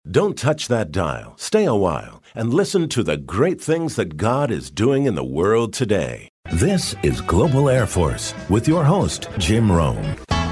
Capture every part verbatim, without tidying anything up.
Don't touch that dial. Stay a while and listen to the great things that God is doing in the world today. This is Global Air Force with your host, Jim Rome.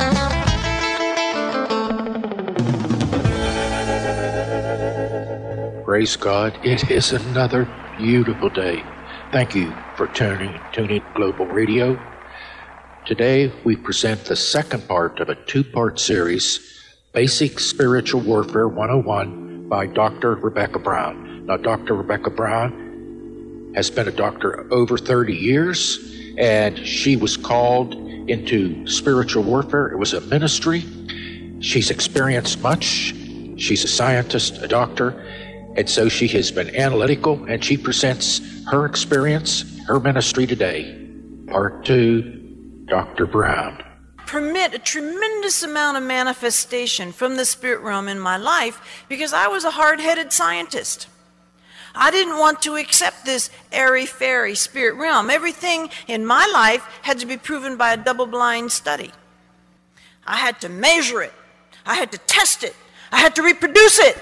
Praise God. It is another beautiful day. Thank you for tuning, tuning Global Radio. Today, we present the second part of a two-part series, Basic Spiritual Warfare one oh one by Doctor Rebecca Brown. Now, Doctor Rebecca Brown has been a doctor over thirty years, and she was called into spiritual warfare. It was a ministry. She's experienced much. She's a scientist, a doctor, and so she has been analytical, and she presents her experience, her ministry today. Part two, Doctor Brown. Permit a tremendous amount of manifestation from the spirit realm in my life because I was a hard-headed scientist. I didn't want to accept this airy-fairy spirit realm. Everything in my life had to be proven by a double-blind study. I had to measure it. I had to test it. I had to reproduce it.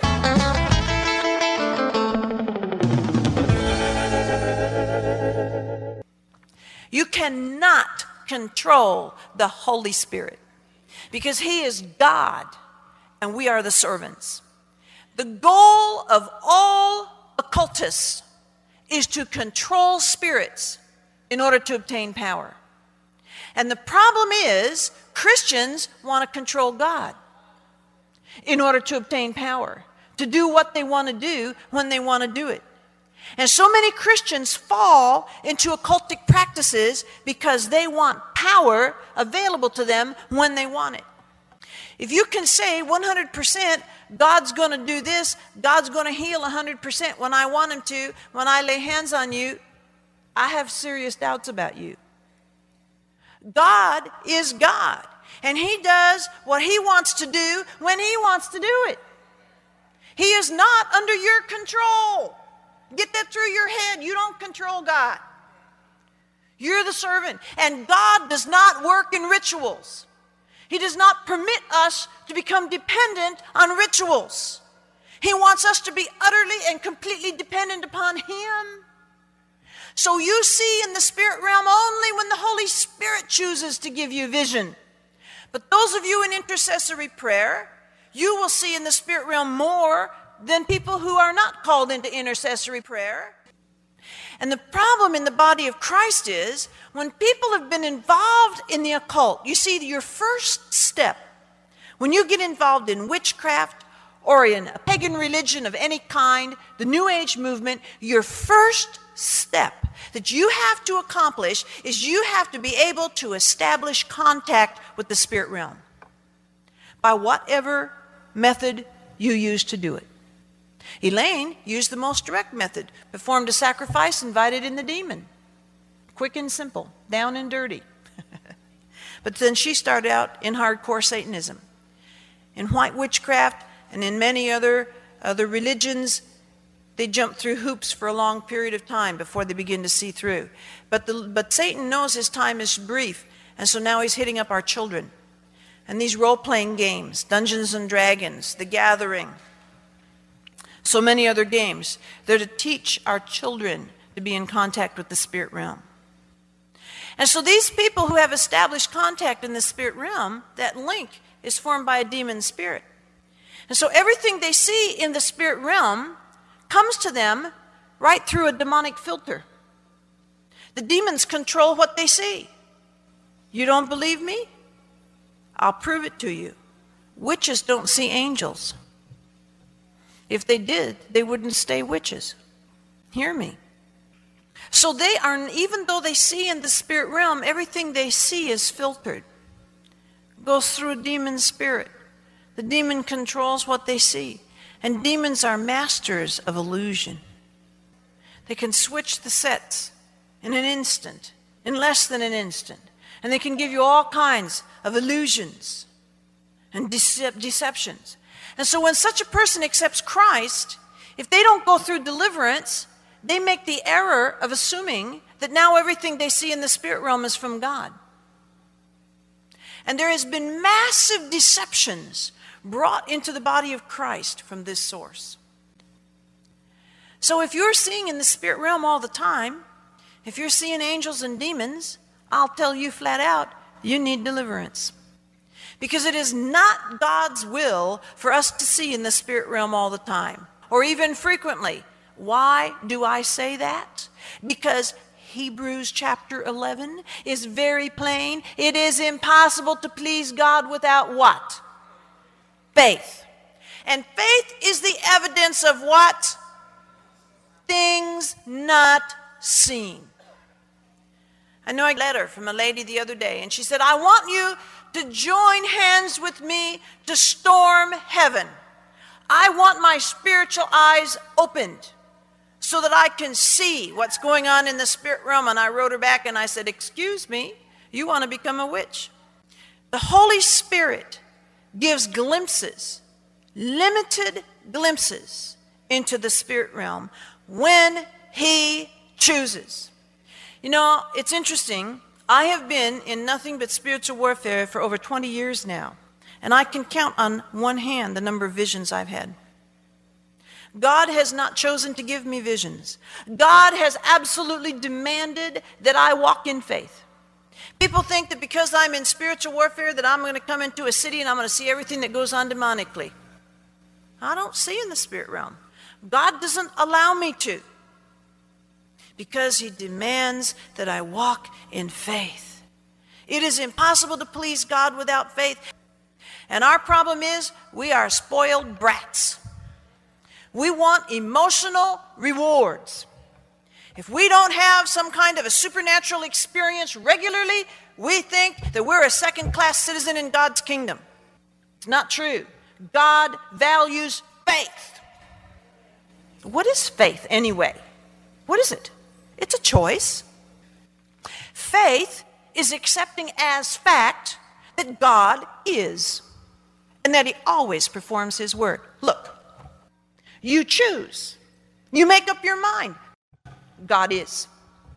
You cannot control the Holy Spirit because He is God and we are the servants. The goal of all occultists is to control spirits in order to obtain power. And the problem is Christians want to control God in order to obtain power, to do what they want to do when they want to do it. And so many Christians fall into occultic practices because they want power available to them when they want it. If you can say one hundred percent, God's going to do this, God's going to heal one hundred percent when I want Him to, when I lay hands on you, I have serious doubts about you. God is God, and He does what He wants to do when He wants to do it. He is not under your control. Get that through your head. You don't control God. You're the servant. And God does not work in rituals. He does not permit us to become dependent on rituals. He wants us to be utterly and completely dependent upon Him. So you see in the spirit realm only when the Holy Spirit chooses to give you vision. But those of you in intercessory prayer, you will see in the spirit realm more than people who are not called into intercessory prayer. And the problem in the body of Christ is when people have been involved in the occult, you see, your first step, when you get involved in witchcraft or in a pagan religion of any kind, the New Age movement, your first step that you have to accomplish is you have to be able to establish contact with the spirit realm by whatever method you use to do it. Elaine used the most direct method, performed a sacrifice, invited in the demon. Quick and simple, down and dirty. But then she started out in hardcore Satanism. In white witchcraft and in many other, other religions, they jump through hoops for a long period of time before they begin to see through. But, the, but Satan knows his time is brief, and so now he's hitting up our children. And these role-playing games, Dungeons and Dragons, The Gathering, so many other games, they're to teach our children to be in contact with the spirit realm. And so these people who have established contact in the spirit realm, that link is formed by a demon spirit. And so everything they see in the spirit realm comes to them right through a demonic filter. The demons control what they see. You don't believe me? I'll prove it to you. Witches don't see angels. If they did, they wouldn't stay witches. Hear me. So they are, even though they see in the spirit realm, everything they see is filtered. Goes through a demon spirit. The demon controls what they see. And demons are masters of illusion. They can switch the sets in an instant, in less than an instant. And they can give you all kinds of illusions and decep- deceptions. And so when such a person accepts Christ, if they don't go through deliverance, they make the error of assuming that now everything they see in the spirit realm is from God. And there has been massive deceptions brought into the body of Christ from this source. So if you're seeing in the spirit realm all the time, if you're seeing angels and demons, I'll tell you flat out, you need deliverance. Because it is not God's will for us to see in the spirit realm all the time, or even frequently. Why do I say that? Because Hebrews chapter eleven is very plain. It is impossible to please God without what? Faith. And faith is the evidence of what? Things not seen. I know a letter from a lady the other day, and she said, I want you to join hands with me to storm heaven. I want my spiritual eyes opened so that I can see what's going on in the spirit realm. And I wrote her back and I said, excuse me, you want to become a witch? The Holy Spirit gives glimpses, limited glimpses into the spirit realm when he chooses. You know, it's interesting. I have been in nothing but spiritual warfare for over twenty years now. And I can count on one hand the number of visions I've had. God has not chosen to give me visions. God has absolutely demanded that I walk in faith. People think that because I'm in spiritual warfare that I'm going to come into a city and I'm going to see everything that goes on demonically. I don't see in the spirit realm. God doesn't allow me to, because he demands that I walk in faith. It is impossible to please God without faith. And our problem is we are spoiled brats. We want emotional rewards. If we don't have some kind of a supernatural experience regularly, we think that we're a second-class citizen in God's kingdom. It's not true. God values faith. What is faith anyway? What is it? It's a choice. Faith is accepting as fact that God is and that he always performs his word. Look, you choose. You make up your mind. God is.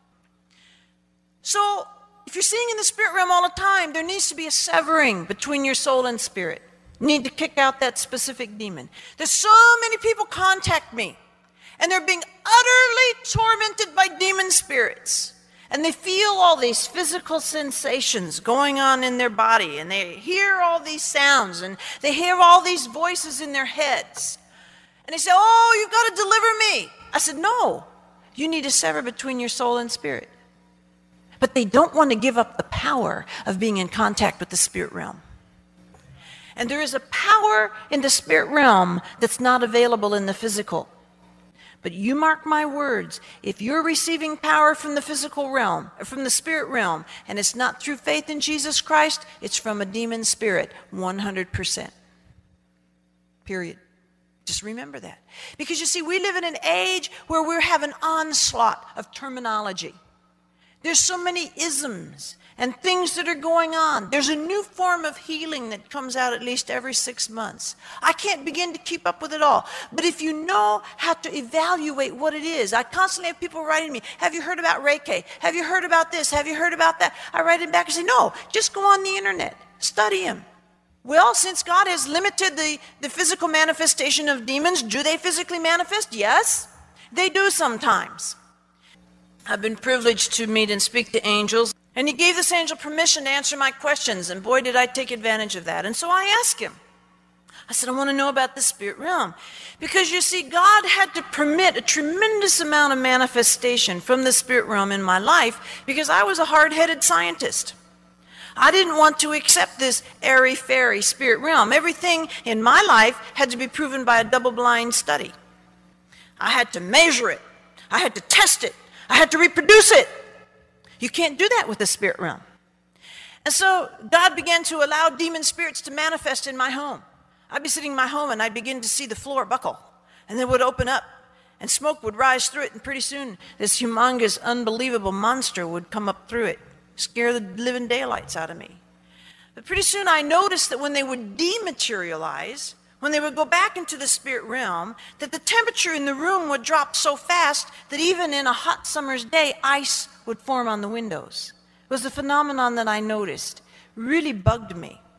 So, if you're seeing in the spirit realm all the time, there needs to be a severing between your soul and spirit. You need to kick out that specific demon. There's so many people contact me, and they're being utterly tormented by demon spirits. And they feel all these physical sensations going on in their body, and they hear all these sounds, and they hear all these voices in their heads. And they say, oh, you've got to deliver me. I said, no, you need to sever between your soul and spirit. But they don't want to give up the power of being in contact with the spirit realm. And there is a power in the spirit realm that's not available in the physical. But you mark my words, if you're receiving power from the physical realm, or from the spirit realm, and it's not through faith in Jesus Christ, it's from a demon spirit, one hundred percent. Period. Just remember that. Because you see, we live in an age where we have an onslaught of terminology. There's so many isms and things that are going on. There's a new form of healing that comes out at least every six months. I can't begin to keep up with it all. But if you know how to evaluate what it is, I constantly have people writing me, have you heard about Reiki? Have you heard about this? Have you heard about that? I write it back and say, no, just go on the internet. Study him. Well, since God has limited the, the physical manifestation of demons, do they physically manifest? Yes, they do sometimes. I've been privileged to meet and speak to angels. And he gave this angel permission to answer my questions, and boy, did I take advantage of that. And so I asked him. I said, I want to know about the spirit realm. Because you see, God had to permit a tremendous amount of manifestation from the spirit realm in my life because I was a hard-headed scientist. I didn't want to accept this airy-fairy spirit realm. Everything in my life had to be proven by a double-blind study. I had to measure it. I had to test it. I had to reproduce it. You can't do that with the spirit realm. And so God began to allow demon spirits to manifest in my home. I'd be sitting in my home and I'd begin to see the floor buckle. And then it would open up and smoke would rise through it. And pretty soon this humongous, unbelievable monster would come up through it, scare the living daylights out of me. But pretty soon I noticed that when they would dematerialize, when they would go back into the spirit realm, that the temperature in the room would drop so fast that even in a hot summer's day, ice would form on the windows. It was a phenomenon that I noticed. Really bugged me.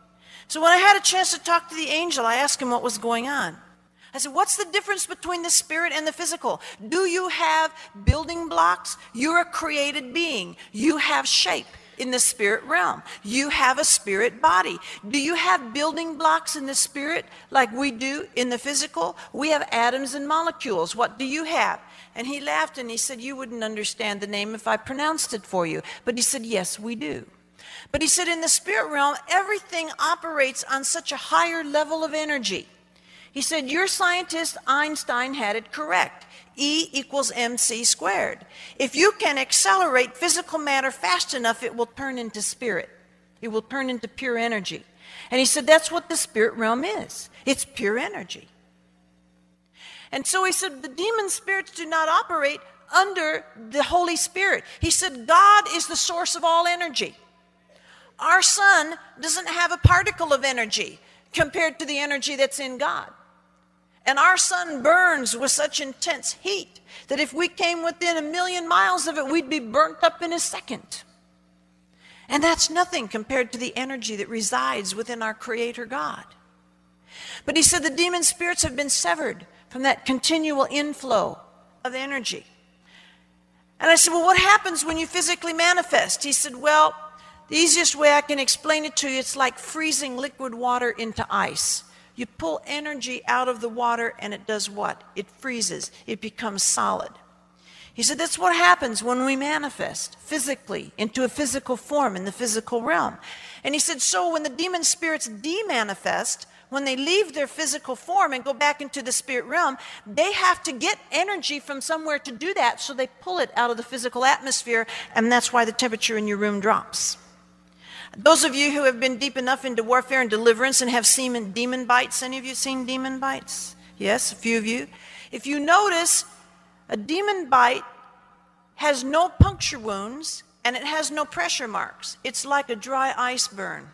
So when I had a chance to talk to the angel, I asked him what was going on. I said, what's the difference between the spirit and the physical? Do you have building blocks? You're a created being. You have shape in the spirit realm. You have a spirit body. Do you have building blocks in the spirit like we do in the physical? We have atoms and molecules. What do you have? And he laughed and he said, you wouldn't understand the name if I pronounced it for you. But he said, yes, we do. But he said, in the spirit realm, everything operates on such a higher level of energy. He said, your scientist, Einstein, had it correct. E equals mc squared. If you can accelerate physical matter fast enough, it will turn into spirit. It will turn into pure energy. And he said, that's what the spirit realm is. It's pure energy. And so he said, the demon spirits do not operate under the Holy Spirit. He said, God is the source of all energy. Our sun doesn't have a particle of energy compared to the energy that's in God. And our sun burns with such intense heat that if we came within a million miles of it, we'd be burnt up in a second. And that's nothing compared to the energy that resides within our Creator God. But he said the demon spirits have been severed from that continual inflow of energy. And I said, well, what happens when you physically manifest? He said, well, the easiest way I can explain it to you, it's like freezing liquid water into ice. You pull energy out of the water and it does what? It freezes. It becomes solid. He said that's what happens when we manifest physically into a physical form in the physical realm. And he said, so when the demon spirits demanifest, when they leave their physical form and go back into the spirit realm, they have to get energy from somewhere to do that, so they pull it out of the physical atmosphere, and that's why the temperature in your room drops. Those of you who have been deep enough into warfare and deliverance and have seen demon bites, any of you seen demon bites? Yes, a few of you. If you notice, a demon bite has no puncture wounds and it has no pressure marks. It's like a dry ice burn.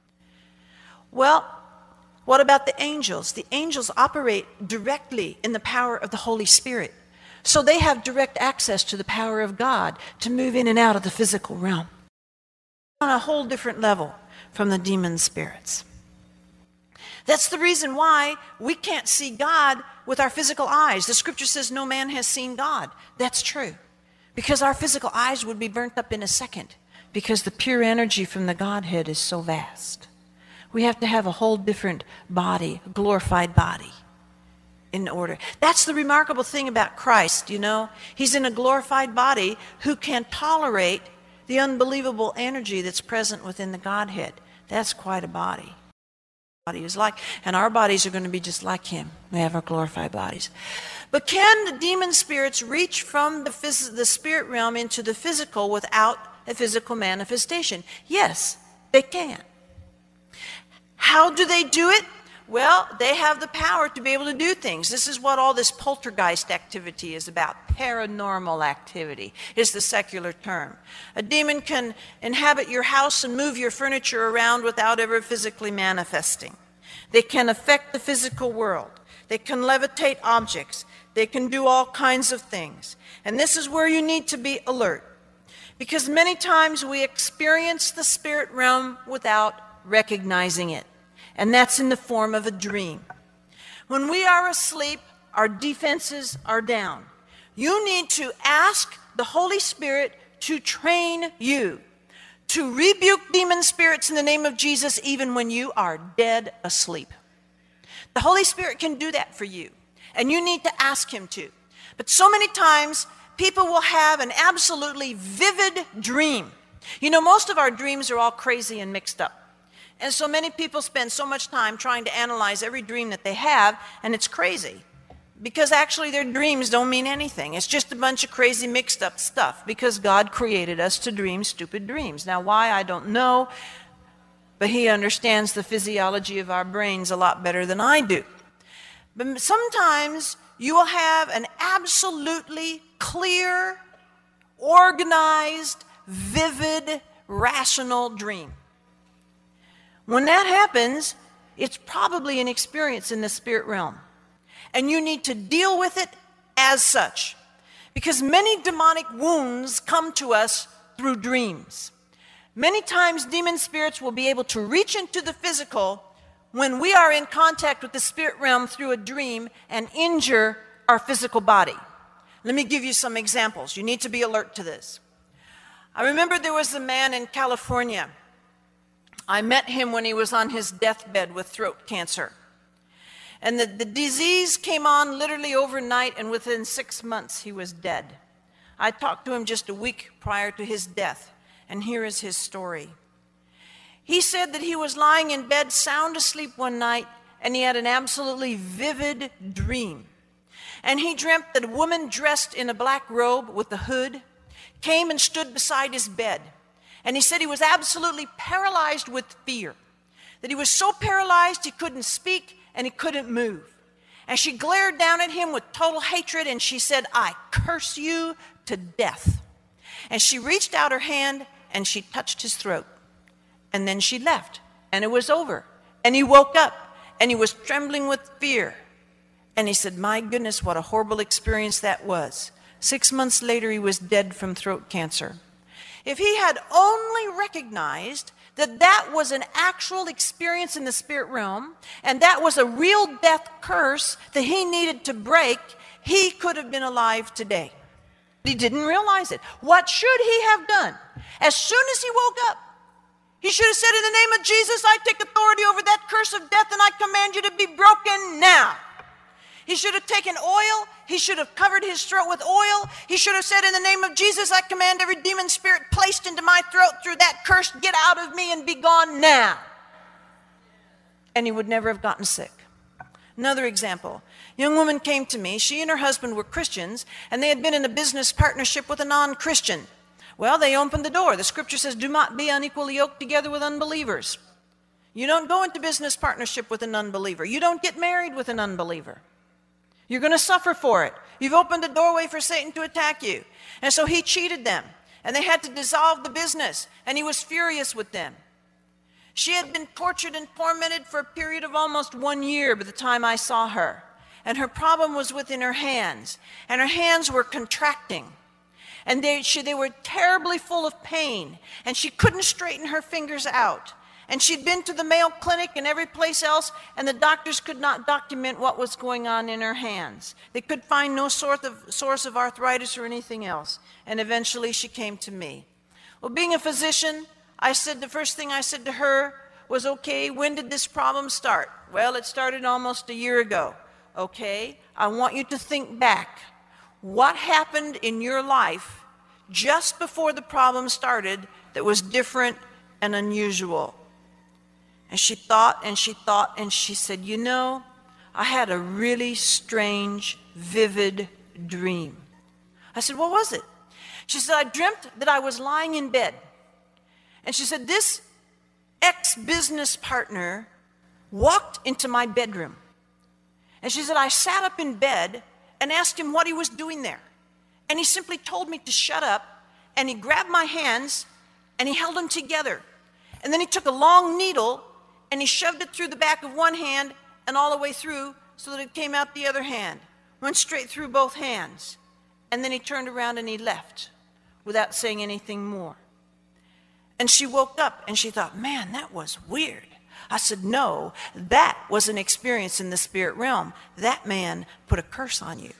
Well, what about the angels? The angels operate directly in the power of the Holy Spirit. So they have direct access to the power of God to move in and out of the physical realm. On a whole different level from the demon spirits. That's the reason why we can't see God with our physical eyes. The scripture says no man has seen God. That's true. Because our physical eyes would be burnt up in a second, because the pure energy from the Godhead is so vast. We have to have a whole different body, a glorified body, in order. That's the remarkable thing about Christ, you know. He's in a glorified body who can tolerate the unbelievable energy that's present within the Godhead. That's quite a body. Body is like, and our bodies are going to be just like him. We have our glorified bodies. But can the demon spirits reach from the, phys- the spirit realm into the physical without a physical manifestation? Yes, they can. How do they do it? Well, they have the power to be able to do things. This is what all this poltergeist activity is about. Paranormal activity is the secular term. A demon can inhabit your house and move your furniture around without ever physically manifesting. They can affect the physical world. They can levitate objects. They can do all kinds of things. And this is where you need to be alert. Because many times we experience the spirit realm without recognizing it. And that's in the form of a dream. When we are asleep, our defenses are down. You need to ask the Holy Spirit to train you to rebuke demon spirits in the name of Jesus even when you are dead asleep. The Holy Spirit can do that for you, and you need to ask him to. But so many times, people will have an absolutely vivid dream. You know, most of our dreams are all crazy and mixed up. And so many people spend so much time trying to analyze every dream that they have, and it's crazy. Because actually their dreams don't mean anything. It's just a bunch of crazy mixed up stuff, because God created us to dream stupid dreams. Now why, I don't know, but he understands the physiology of our brains a lot better than I do. But sometimes you will have an absolutely clear, organized, vivid, rational dream. When that happens, it's probably an experience in the spirit realm. And you need to deal with it as such. Because many demonic wounds come to us through dreams. Many times demon spirits will be able to reach into the physical when we are in contact with the spirit realm through a dream and injure our physical body. Let me give you some examples. You need to be alert to this. I remember there was a man in California. I met him when he was on his deathbed with throat cancer. And the, the disease came on literally overnight, and within six months he was dead. I talked to him just a week prior to his death, and here is his story. He said that he was lying in bed sound asleep one night, and he had an absolutely vivid dream. And he dreamt that a woman dressed in a black robe with a hood came and stood beside his bed. And he said he was absolutely paralyzed with fear, that he was so paralyzed he couldn't speak and he couldn't move. And she glared down at him with total hatred, and she said, "I curse you to death." And she reached out her hand and she touched his throat. And then she left, and it was over. And he woke up, and he was trembling with fear. And he said, "My goodness, what a horrible experience that was." Six months later, he was dead from throat cancer. If he had only recognized that that was an actual experience in the spirit realm, and that was a real death curse that he needed to break, he could have been alive today. He didn't realize it. What should he have done? As soon as he woke up, he should have said, "In the name of Jesus, I take authority over that curse of death, and I command you to be broken now." He should have taken oil. He should have covered his throat with oil. He should have said, "In the name of Jesus, I command every demon spirit placed into my throat through that curse, get out of me and be gone now." And he would never have gotten sick. Another example. A young woman came to me. She and her husband were Christians, and they had been in a business partnership with a non-Christian. Well, they opened the door. The scripture says, "Do not be unequally yoked together with unbelievers." You don't go into business partnership with an unbeliever. You don't get married with an unbeliever. You're going to suffer for it. You've opened the doorway for Satan to attack you. And so he cheated them, and they had to dissolve the business, and he was furious with them. She had been tortured and tormented for a period of almost one year by the time I saw her. And her problem was within her hands, and her hands were contracting. And they, she, they were terribly full of pain, and she couldn't straighten her fingers out. And she'd been to the Mayo Clinic and every place else, and the doctors could not document what was going on in her hands. They could find no sort of, source of arthritis or anything else. And eventually she came to me. Well, being a physician, I said, the first thing I said to her was, "Okay, when did this problem start?" "Well, it started almost a year ago." "Okay, I want you to think back. What happened in your life just before the problem started that was different and unusual?" And she thought and she thought and she said, "You know, I had a really strange, vivid dream." I said, "What was it?" She said, "I dreamt that I was lying in bed." And she said, "This ex-business partner walked into my bedroom." And she said, "I sat up in bed and asked him what he was doing there. And he simply told me to shut up, and he grabbed my hands and he held them together. And then he took a long needle and he shoved it through the back of one hand and all the way through so that it came out the other hand. Went straight through both hands. And then he turned around and he left without saying anything more." And she woke up and she thought, "Man, that was weird." I said, "No, that was an experience in the spirit realm. That man put a curse on you."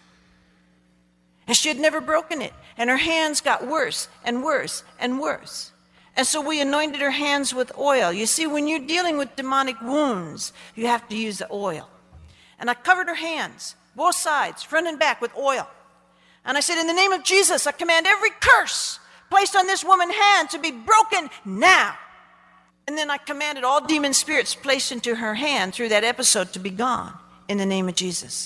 And she had never broken it. And her hands got worse and worse and worse. And so we anointed her hands with oil. You see, when you're dealing with demonic wounds, you have to use the oil. And I covered her hands, both sides, front and back, with oil. And I said, "In the name of Jesus, I command every curse placed on this woman's hand to be broken now." And then I commanded all demon spirits placed into her hand through that episode to be gone in the name of Jesus.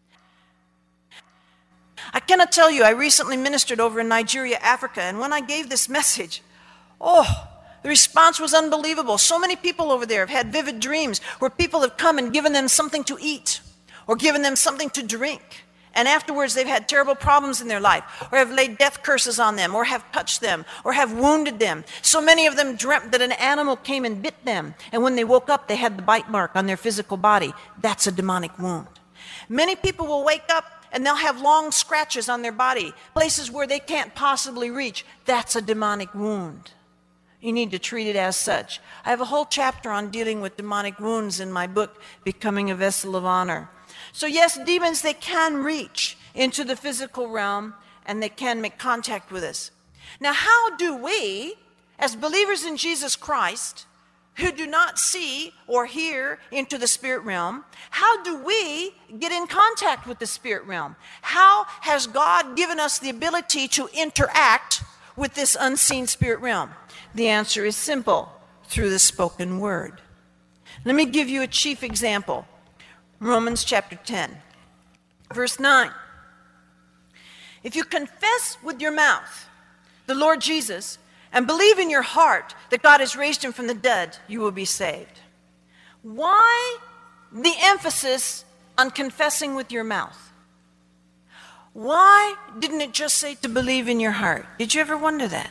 I cannot tell you, I recently ministered over in Nigeria, Africa, and when I gave this message, oh, the response was unbelievable. So many people over there have had vivid dreams where people have come and given them something to eat or given them something to drink. And afterwards they've had terrible problems in their life, or have laid death curses on them, or have touched them, or have wounded them. So many of them dreamt that an animal came and bit them. And when they woke up, they had the bite mark on their physical body. That's a demonic wound. Many people will wake up and they'll have long scratches on their body, places where they can't possibly reach. That's a demonic wound. You need to treat it as such. I have a whole chapter on dealing with demonic wounds in my book, Becoming a Vessel of Honor. So yes, demons, they can reach into the physical realm and they can make contact with us. Now, how do we, as believers in Jesus Christ, who do not see or hear into the spirit realm, how do we get in contact with the spirit realm? How has God given us the ability to interact with this unseen spirit realm? The answer is simple: through the spoken word. Let me give you a chief example. Romans chapter ten, verse nine. If you confess with your mouth the Lord Jesus and believe in your heart that God has raised him from the dead, you will be saved. Why the emphasis on confessing with your mouth? Why didn't it just say to believe in your heart? Did you ever wonder that?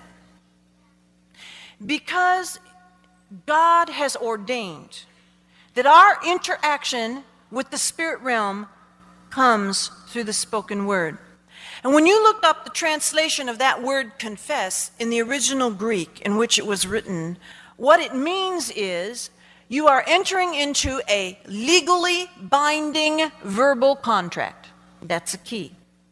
Because God has ordained that our interaction with the spirit realm comes through the spoken word. And when you look up the translation of that word confess in the original Greek in which it was written, what it means is you are entering into a legally binding verbal contract. That's a key.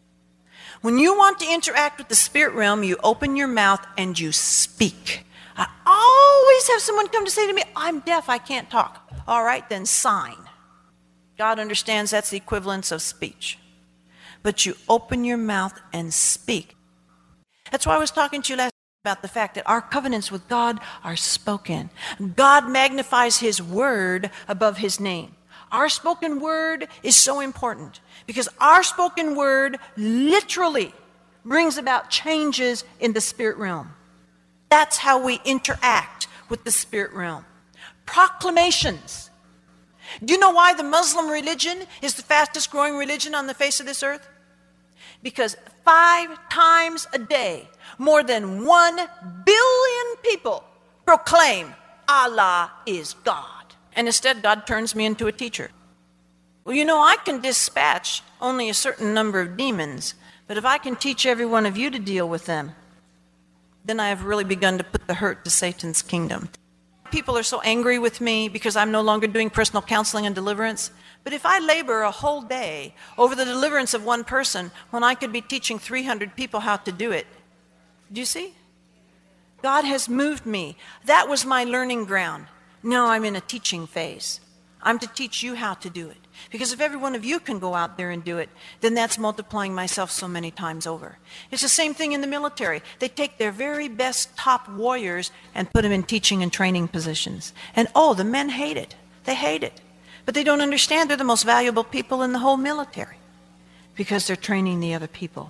When you want to interact with the spirit realm, you open your mouth and you speak. I always have someone come to say to me, I'm deaf, I can't talk. All right, then sign. God understands that's the equivalence of speech. But you open your mouth and speak. That's why I was talking to you last about the fact that our covenants with God are spoken. God magnifies his word above his name. Our spoken word is so important because our spoken word literally brings about changes in the spirit realm. That's how we interact with the spirit realm. Proclamations. Do you know why the Muslim religion is the fastest growing religion on the face of this earth? Because five times a day, more than one billion people proclaim Allah is God. And instead, God turns me into a teacher. Well, you know, I can dispatch only a certain number of demons, but if I can teach every one of you to deal with them, then I have really begun to put the hurt to Satan's kingdom. People are so angry with me because I'm no longer doing personal counseling and deliverance. But if I labor a whole day over the deliverance of one person when I could be teaching three hundred people how to do it, do you see? God has moved me. That was my learning ground. Now I'm in a teaching phase. I'm to teach you how to do it. Because if every one of you can go out there and do it, then that's multiplying myself so many times over. It's the same thing in the military. They take their very best top warriors and put them in teaching and training positions. And oh, the men hate it. They hate it. But they don't understand they're the most valuable people in the whole military because they're training the other people.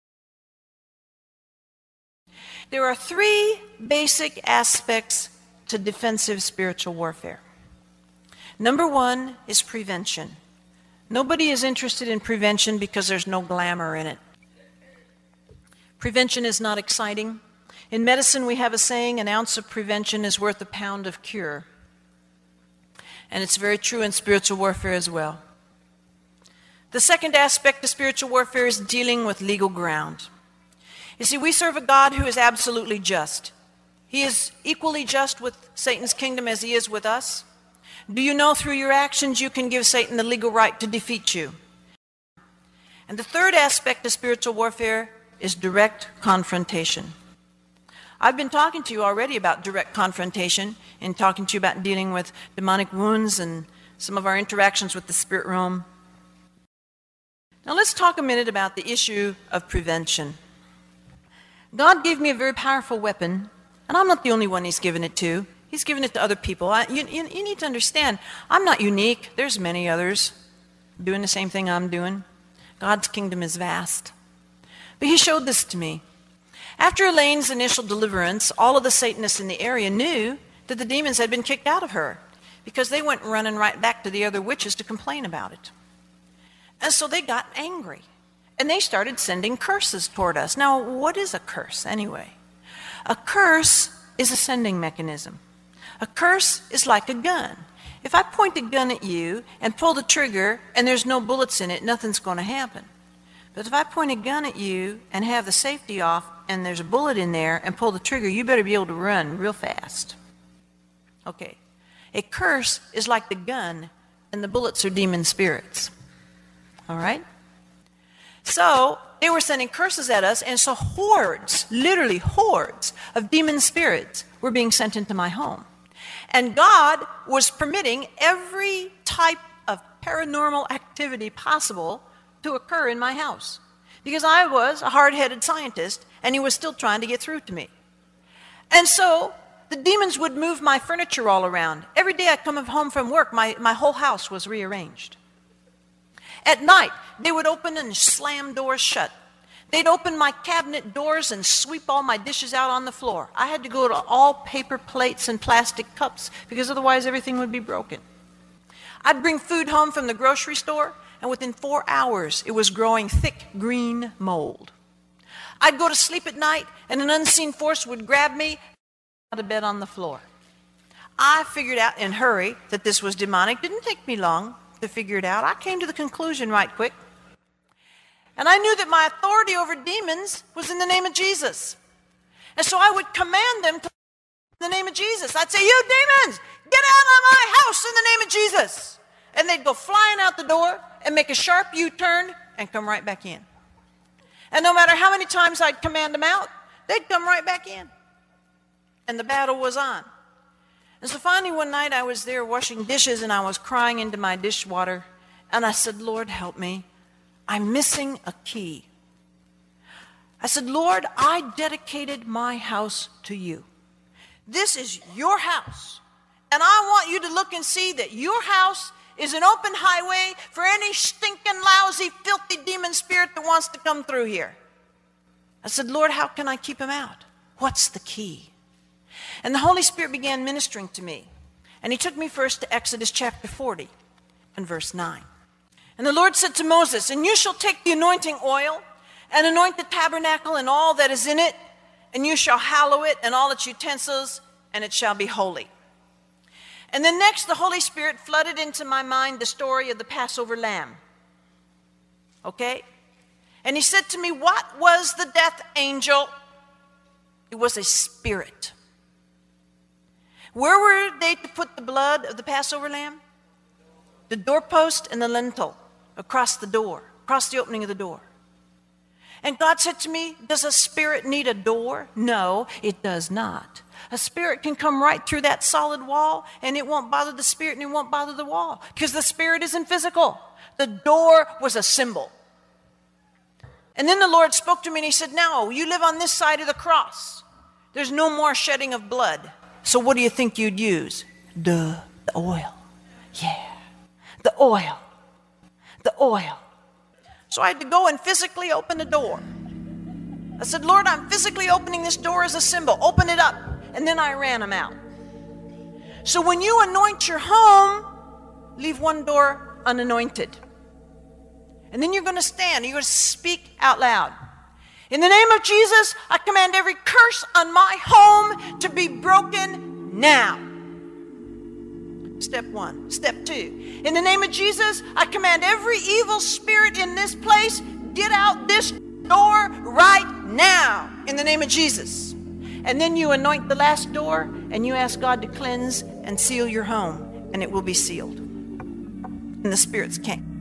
There are three basic aspects to defensive spiritual warfare. Number one is prevention. Nobody is interested in prevention because there's no glamour in it. Prevention is not exciting. In medicine, we have a saying, an ounce of prevention is worth a pound of cure. And it's very true in spiritual warfare as well. The second aspect of spiritual warfare is dealing with legal ground. You see, we serve a God who is absolutely just. He is equally just with Satan's kingdom as he is with us. Do you know through your actions you can give Satan the legal right to defeat you? And the third aspect of spiritual warfare is direct confrontation. I've been talking to you already about direct confrontation and talking to you about dealing with demonic wounds and some of our interactions with the spirit realm. Now let's talk a minute about the issue of prevention. God gave me a very powerful weapon, and I'm not the only one he's given it to. He's given it to other people. I, you, you, you need to understand, I'm not unique. There's many others doing the same thing I'm doing. God's kingdom is vast. But he showed this to me. After Elaine's initial deliverance, all of the Satanists in the area knew that the demons had been kicked out of her because they went running right back to the other witches to complain about it. And so they got angry. And they started sending curses toward us. Now, what is a curse anyway? A curse is a sending mechanism. A curse is like a gun. If I point a gun at you and pull the trigger and there's no bullets in it, nothing's going to happen. But if I point a gun at you and have the safety off and there's a bullet in there and pull the trigger, you better be able to run real fast. Okay. A curse is like the gun and the bullets are demon spirits. All right? So they were sending curses at us, and so hordes, literally hordes of demon spirits were being sent into my home. And God was permitting every type of paranormal activity possible to occur in my house. Because I was a hard-headed scientist, and he was still trying to get through to me. And so the demons would move my furniture all around. Every day I'd come home from work, my, my whole house was rearranged. At night, they would open and slam doors shut. They'd open my cabinet doors and sweep all my dishes out on the floor. I had to go to all paper plates and plastic cups because otherwise everything would be broken. I'd bring food home from the grocery store, and within four hours, it was growing thick green mold. I'd go to sleep at night, and an unseen force would grab me out of bed on the floor. I figured out in a hurry that this was demonic. Didn't take me long to figure it out. I came to the conclusion right quick. And I knew that my authority over demons was in the name of Jesus. And so I would command them to in the name of Jesus. I'd say, you demons, get out of my house in the name of Jesus. And they'd go flying out the door and make a sharp U-turn and come right back in. And no matter how many times I'd command them out, they'd come right back in. And the battle was on. And so finally one night I was there washing dishes and I was crying into my dishwater. And I said, Lord, help me. I'm missing a key. I said, Lord, I dedicated my house to you. This is your house. And I want you to look and see that your house is an open highway for any stinking, lousy, filthy demon spirit that wants to come through here. I said, Lord, how can I keep him out? What's the key? And the Holy Spirit began ministering to me. And he took me first to Exodus chapter forty and verse nine. And the Lord said to Moses, and you shall take the anointing oil and anoint the tabernacle and all that is in it, and you shall hallow it and all its utensils, and it shall be holy. And then next, the Holy Spirit flooded into my mind the story of the Passover lamb. Okay? And he said to me, what was the death angel? It was a spirit. Where were they to put the blood of the Passover lamb? The doorpost and the lintel, across the door, across the opening of the door. And God said to me, does a spirit need a door? No, it does not. A spirit can come right through that solid wall, and it won't bother the spirit, and it won't bother the wall, because the spirit isn't physical. The door was a symbol. And then the Lord spoke to me, and he said, now, you live on this side of the cross. There's no more shedding of blood. So what do you think you'd use? Duh, the oil. Yeah, the oil. The oil. So I had to go and physically open the door. I said, Lord, I'm physically opening this door as a symbol. Open it up. And then I ran them out. So when you anoint your home, leave one door unanointed. And then you're going to stand. You're going to speak out loud. In the name of Jesus, I command every curse on my home to be broken now. Step one. Step two. In the name of Jesus, I command every evil spirit in this place, get out this door right now. In the name of Jesus. And then you anoint the last door and you ask God to cleanse and seal your home, and it will be sealed. And the spirits came.